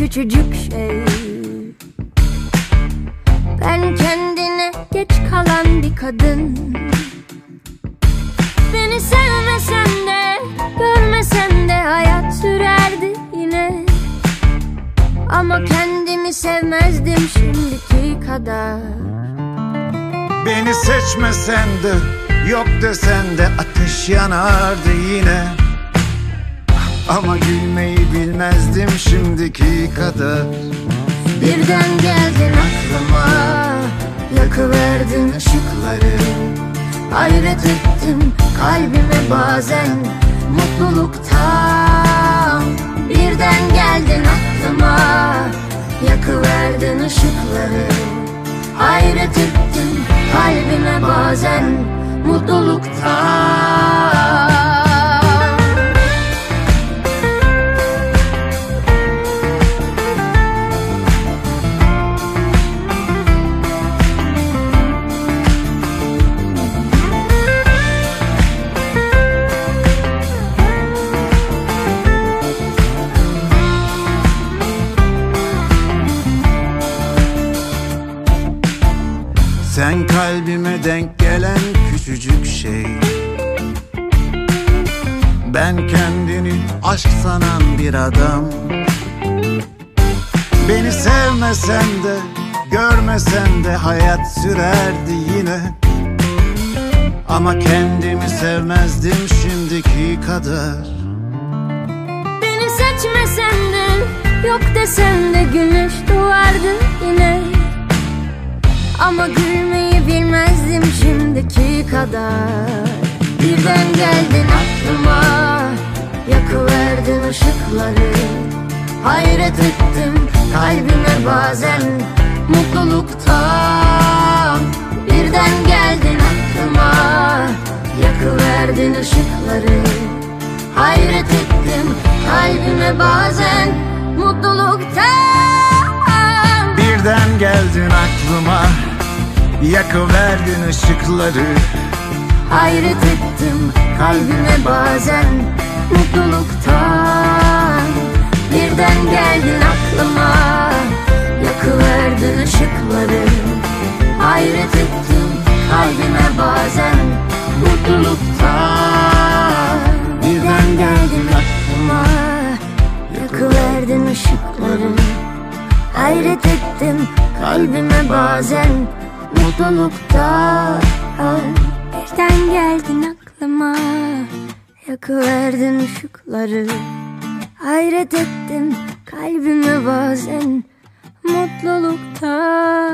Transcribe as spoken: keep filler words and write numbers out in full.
küçücük şey. Ben kendine geç kalan bir kadın. Beni sevmesen de, görmesen de hayat sürerdi yine. Ama kendimi sevmezdim şimdiki kadar. Beni seçmesen de, yok desen de ateş yanardı yine. Ama gülmeyi bilmezdim şimdiki kadar. Birden geldin aklıma, yakıverdin ışıkları. Hayret ettim kalbime bazen mutluluktan. Birden geldin aklıma, yakıverdin ışıkları. Hayret ettim kalbime bazen mutluluktan. Sen kalbime denk gelen küçücük şey. Ben kendini aşk sanan bir adam. Beni sevmesen de, görmesen de hayat sürerdi yine. Ama kendimi sevmezdim şimdiki kadar. Beni seçmesen de, yok desen de güneş doğardı yine. Ama gülmeyi bilmezdim şimdiki kadar. Birden geldin aklıma, yakıverdin ışıkları. Hayret ettim kalbime bazen mutluluktan. Birden geldin aklıma, yakıverdin ışıkları. Hayret ettim kalbime bazen mutluluktan. Birden geldin aklıma, yakıverdin ışıkları. Hayret ettim kalbime bazen mutluluktan. Birden geldin aklıma, yakıverdin ışıkları. Hayret ettim kalbime bazen mutluluktan. Birden geldin aklıma, yakıverdin ışıkları. Hayret ettim kalbime bazen mutluluktan. Birden geldin aklıma, yakıverdin ışıkları. Hayret ettim kalbime bazen mutluluktan.